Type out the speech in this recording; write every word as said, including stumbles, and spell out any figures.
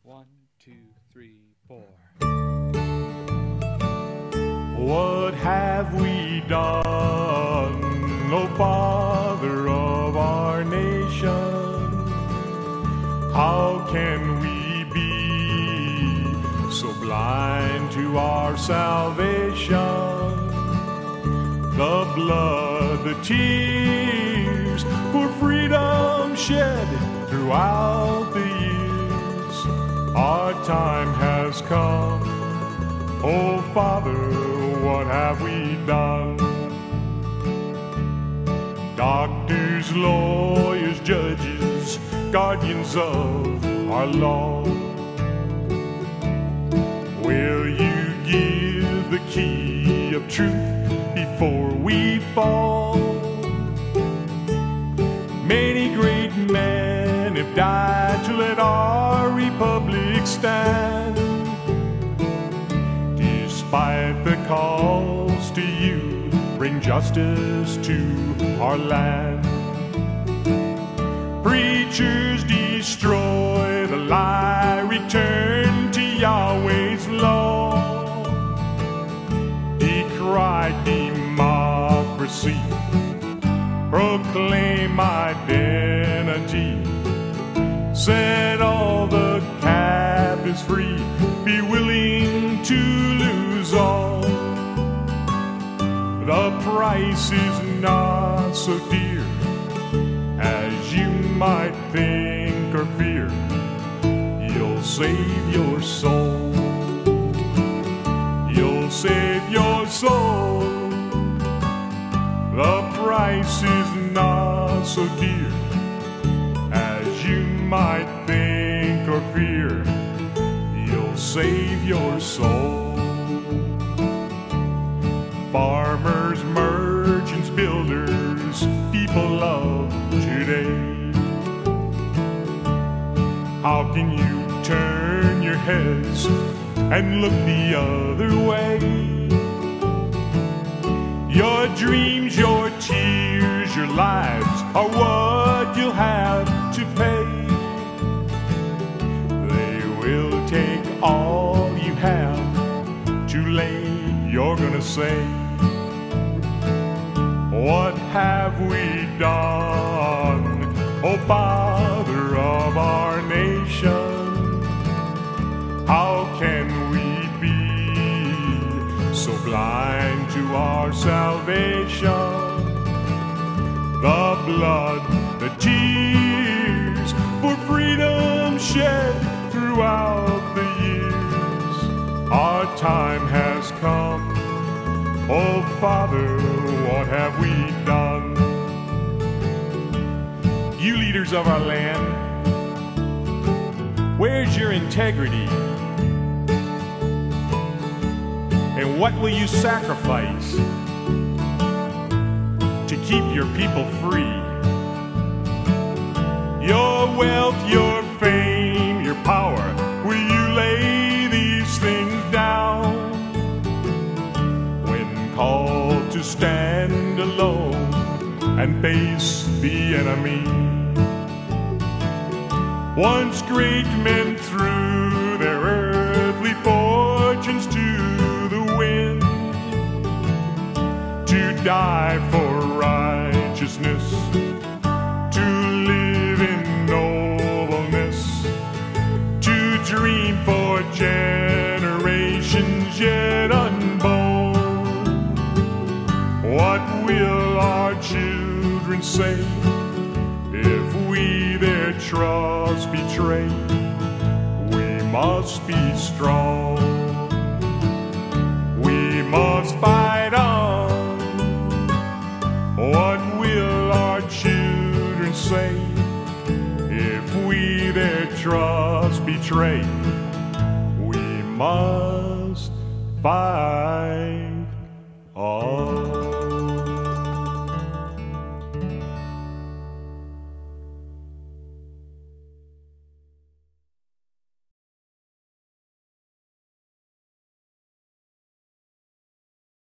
One, two, three, four. What have we done, O Father of our nation? How can we be so blind to our salvation? The blood, the tears for freedom shed throughout the years. Our time has come. Oh, Father, what have we done? Doctors, lawyers, judges, guardians of our law, will you give the key of truth before we fall? Many great men have died to let our republic stand. Despite the calls to you, bring justice to our land. Preachers destroy the lie, return to Yahweh's law. Decry democracy, proclaim identity. Set all the captives free, be willing to lose all. The price is not so dear as you might think or fear. You'll save your soul. You'll save your soul. The price is not so dear as you might think or fear. You'll save your soul. Farmers, merchants, builders, people of today, how can you turn your heads and look the other way? Your dreams, your tears, your lives are what you'll have to pay. They will take all you have. Too late, you're gonna say, what have we done, O Father of our nation? How can we be so blind to our salvation? The blood, the tears for freedom shed throughout the years. Our time has come. Oh, Father, what have we done? You leaders of our land, where's your integrity? And what will you sacrifice to keep your people free? Your wealth, your fame, your power, will you lay these things down? When called to stand alone and face the enemy, once great men threw their earthly fortunes to the wind, to die for righteousness, to live in nobleness, to dream for generations yet unborn. What will our children say if we their trust betray? We must be strong. We must fight on. What will our children say if we their trust betray? We must fight